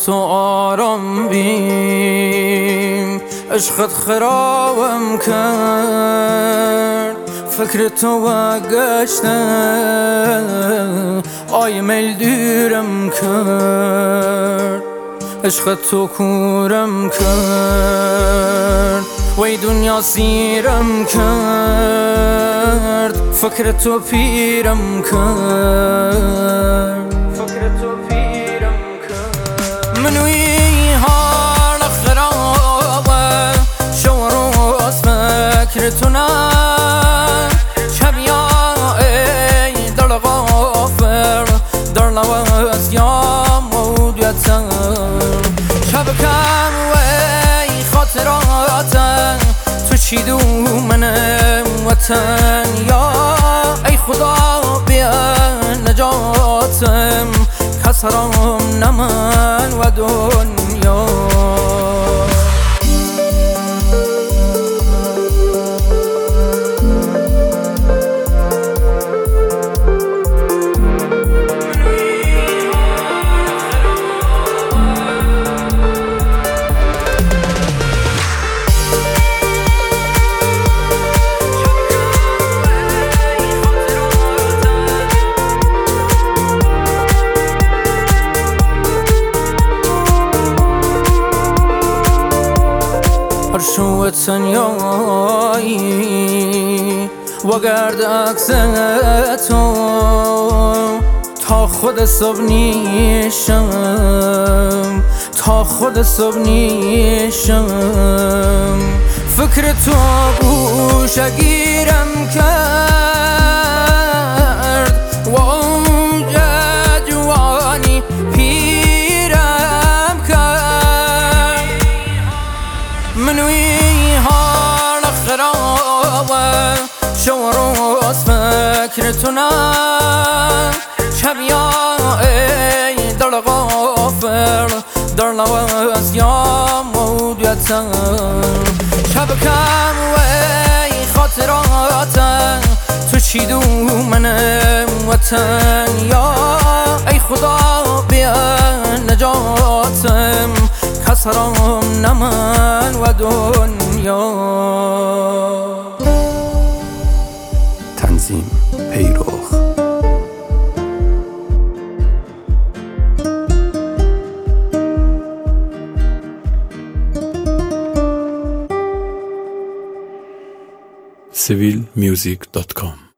تو آرام بیم، عشقت خرابم کرد، فکر تو گشته آی میل دیرم کرد، عشقت تو کورم کرد، وی دنیا سیرم کرد، فکر تو پیرم کرد، منوی حال خرابه شو روز فکر تو نه شبیا ای در غافر در لوز یا مودیتر شب کم وی خاطرات تو چی دو من وطن یا ای خدا بیا نجاتم کسرم نمن و دنیا شو تنیایی و گرد عکس تو تا خود صبح نیشم، تا خود صبح نیشم، فکر تو گوشه گیرم کرد و اوج جوانی پیرم کرد، منوی حال خرابه شو روز فکر تو نه شبیا ای در غافر در لوز یا مودیتر شب کم وی خاطرات تو چی دو من وطن یا ای خدا بیا نجاتم کسرم نمن و دنیا تنظیم پیروخ civilmusic.com